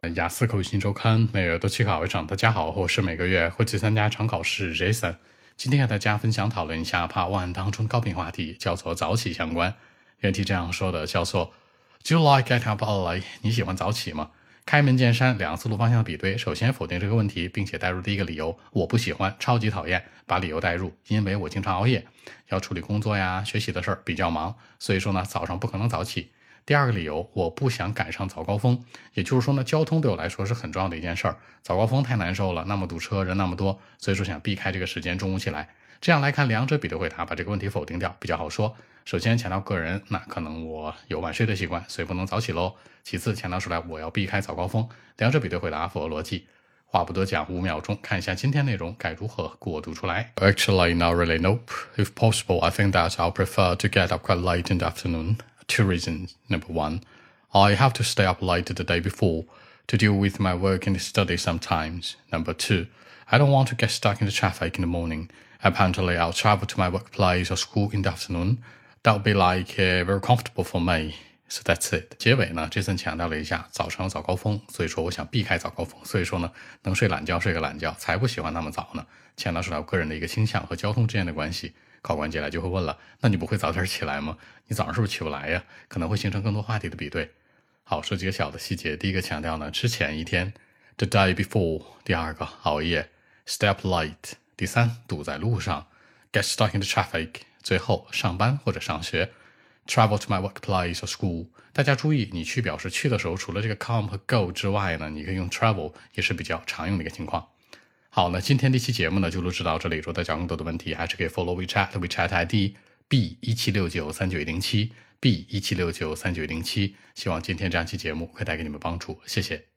雅思口语新周刊每月都期考一场。大家好，我是每个月会去参加场考试 Jason。今天和大家分享讨论一下 Part 1当中的高频话题，叫做早起相关。原题这样说的，叫做 Do you like getting up early？ 你喜欢早起吗？开门见山，两个思路方向的比对。首先否定这个问题，并且带入第一个理由，我不喜欢，超级讨厌，把理由带入，因为我经常熬夜，要处理工作呀、学习的事儿，比较忙，所以说呢，早上不可能早起。第二个理由，我不想赶上早高峰，也就是说呢，交通对我来说是很重要的一件事儿，早高峰太难受了，那么堵车，人那么多，所以说想避开这个时间，中午起来。这样来看，两者比对回答，把这个问题否定掉，比较好说。首先强调个人，那可能我有晚睡的习惯，所以不能早起咯。其次强调出来我要避开早高峰，两者比对回答符合逻辑。话不多讲，5秒钟，看一下今天内容该如何过渡出来。Actually, not really, nope. If possible, I think that I'll prefer to get up quite late in the afternoon. Two reasons. Number one, I have to stay up late the day before to deal with my work and study sometimes. Number two, I don't want to get stuck in the traffic in the morning. Apparently, I'll travel to my workplace or school in the afternoon. That would be very comfortable for me. So that's it. 结尾呢，Jason 强调了一下早上有早高峰，所以说我想避开早高峰，所以说呢，能睡懒觉睡个懒觉，才不喜欢那么早呢。强调出来我个人的一个倾向和交通之间的关系。考官接下来就会问了，那你不会早点起来吗？你早上是不是起不来呀？可能会形成更多话题的比对。好，说几个小的细节。第一个强调呢，之前一天 the day before， 第二个熬夜 stay up late， 第三堵在路上 get stuck in the traffic， 最后上班或者上学 travel to my workplace or school。 大家注意，你去表示去的时候，除了这个 come 和 go 之外呢，你可以用 travel， 也是比较常用的一个情况。好，那今天这期节目呢就录制到这里。如果大家有更多的问题，还是可以 follow WeChat 的 WeChat ID B17693910 B17693910。希望今天这样期节目会带给你们帮助，谢谢。